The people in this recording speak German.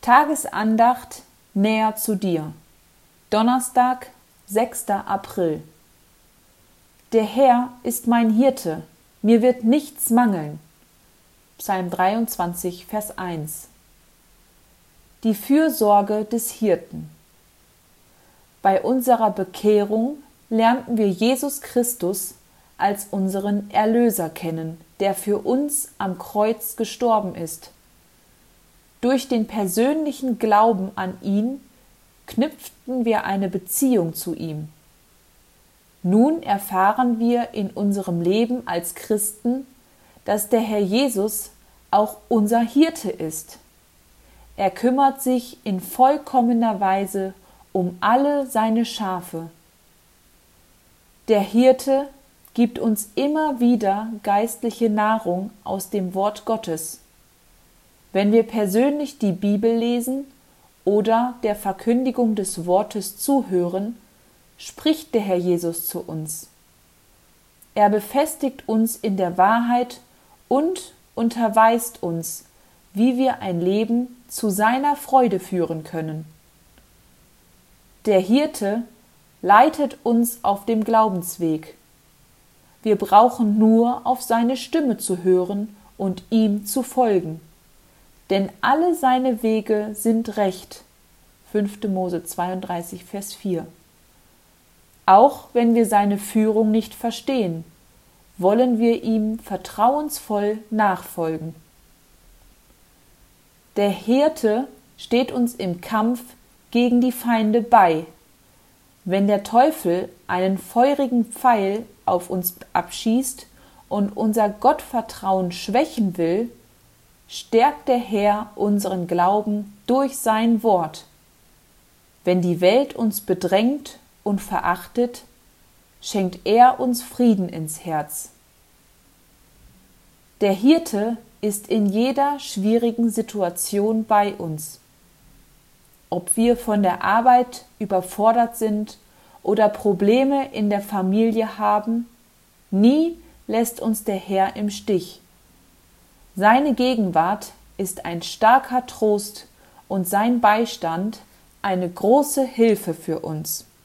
Tagesandacht näher zu dir. Donnerstag, 6. April. Der Herr ist mein Hirte, mir wird nichts mangeln. Psalm 23, Vers 1. Die Fürsorge des Hirten. Bei unserer Bekehrung lernten wir Jesus Christus als unseren Erlöser kennen, der für uns am Kreuz gestorben ist. Durch den persönlichen Glauben an ihn knüpften wir eine Beziehung zu ihm. Nun erfahren wir in unserem Leben als Christen, dass der Herr Jesus auch unser Hirte ist. Er kümmert sich in vollkommener Weise um alle seine Schafe. Der Hirte gibt uns immer wieder geistliche Nahrung aus dem Wort Gottes. Wenn wir persönlich die Bibel lesen oder der Verkündigung des Wortes zuhören, spricht der Herr Jesus zu uns. Er befestigt uns in der Wahrheit und unterweist uns, wie wir ein Leben zu seiner Freude führen können. Der Hirte leitet uns auf dem Glaubensweg. Wir brauchen nur auf seine Stimme zu hören und ihm zu folgen. Denn alle seine Wege sind recht. 5. Mose 32, Vers 4. Auch wenn wir seine Führung nicht verstehen, wollen wir ihm vertrauensvoll nachfolgen. Der Hirte steht uns im Kampf gegen die Feinde bei. Wenn der Teufel einen feurigen Pfeil auf uns abschießt und unser Gottvertrauen schwächen will, stärkt der Herr unseren Glauben durch sein Wort. Wenn die Welt uns bedrängt und verachtet, schenkt er uns Frieden ins Herz. Der Hirte ist in jeder schwierigen Situation bei uns. Ob wir von der Arbeit überfordert sind oder Probleme in der Familie haben, nie lässt uns der Herr im Stich. Seine Gegenwart ist ein starker Trost und sein Beistand eine große Hilfe für uns.